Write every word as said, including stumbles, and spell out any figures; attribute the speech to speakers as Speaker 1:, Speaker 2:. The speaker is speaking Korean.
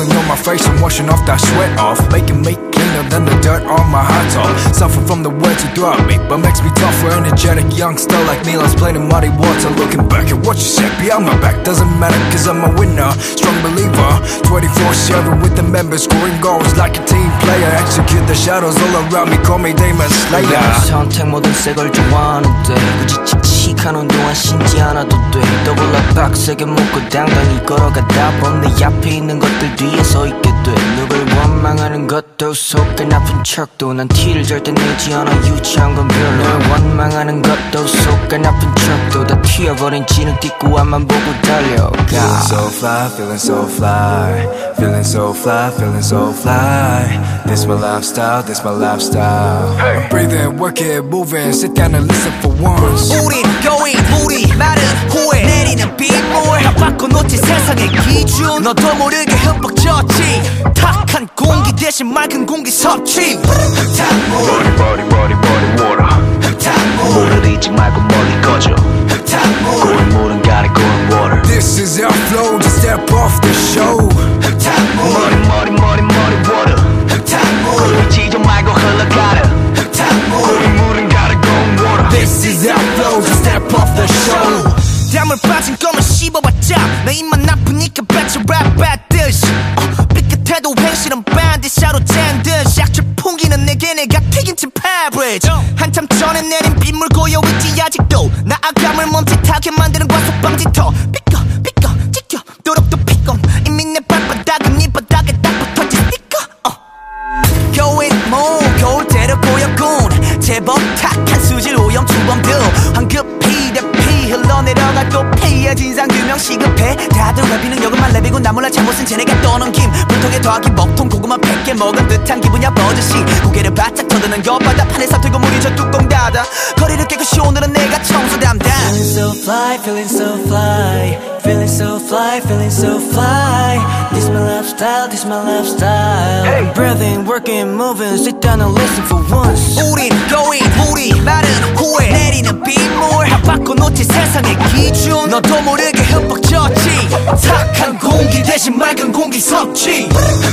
Speaker 1: rubbing on my face and washing off that sweat off, making me cleaner than the dirt on my hot top. Suffer from the words you throw at me, but makes me tougher. Energetic youngster like me loves playing in muddy water. Looking back at what you said behind my back doesn't matter, cause I'm a winner, strong believer. Twenty-four seven with the members, scoring goals like a team player. Execute the shadows all around me, call me Demon Slayer.
Speaker 2: 선택 모든 새걸 좋아하는데 굳이 칙칙하는 동안 신지 않아도 돼. 떠올라 빡세게 묶고 당당히 걸어가다 보면 내 앞에 있는 것들 뒤에 서 있게 돼. 누굴 원망하는 것도 속에 나쁜 척도 난 티를 절대 내지 않아. 유치한 건 별로. 널 원망하는 것도 속에 나쁜 척도 다 튀어버린 지능 딛고 앞만 보고 달려가.
Speaker 1: Feeling so fly, feeling so fly, feeling so fly, feeling so fly. This my lifestyle, this my lifestyle. Hey. Breathing, working, moving, sit down and listen for once.
Speaker 2: 우린 going, 우리 말은 후회. 내리는 빗물 다 바꿔놓지 세상의 기준. 너도 모르게 흠뻑 젖지. 탁한 공기 대신 맑은 공기 섭취. 흙탕물
Speaker 3: Body body body body water.
Speaker 2: 흙탕물
Speaker 3: 물을 잊지 말고 멀리 꺼져.
Speaker 2: 흙탕물
Speaker 3: 고인 물은 가리 고인 water.
Speaker 1: This is our flow, just step off the show.
Speaker 2: 흙탕물
Speaker 3: 머리 머리 머리 머리 water.
Speaker 2: 흙탕물
Speaker 3: 고인 지지 말고 흘러가라.
Speaker 2: 흙탕물
Speaker 3: 고인 물은 가리 고인 water.
Speaker 1: This is our flow, just step off the show.
Speaker 2: 땀을 빠진 껌을 씹어봤자 내 입만 나쁘니까 배치 랩 받듯이 어, 삐끗해도 행실은 반드시로 짠듯 약출 풍기는 내게 내가 튀김치 패브리지 한참 전에 내린 빗물 고여있지 아직도 나아감을 멈칫하게 만드는 과속방지터 삐꺼 삐꺼 찢겨 도록도 피꺼 이미 내 발바닥은 네 바닥에 딱 붙었지 스티커 어. Going move 겨울대로 보였군 제법 탁한 수질 오염 주범들 황급히 대피 흘러내려가 또 피해 진상규명 시급해 다들 랩이는 여금만 랩이고 나 몰라 잘못은 쟤네가 떠넘김 보통에 더하기 먹통 고구마 백 개 먹은 듯한 기분이야 버젓이 고개를 바짝 터드는 엿바다 판에서 들고 물이 저 뚜껑 닫아 거리를 깨끗이 오늘은 내가 청소 담당
Speaker 4: Feeling so fly, feeling so fly, feeling so fly, feeling so fly. This my lifestyle, this my lifestyle.
Speaker 2: hey.
Speaker 4: Breathing, working, moving, sit down and listen for once.
Speaker 2: 우린 going 우리 말은 후회 내리는 빗물 다 바꿔놓지 세상의 기준 너도 모르게 흠뻑 젖지 탁한 공기 대신 맑은 공기 섭취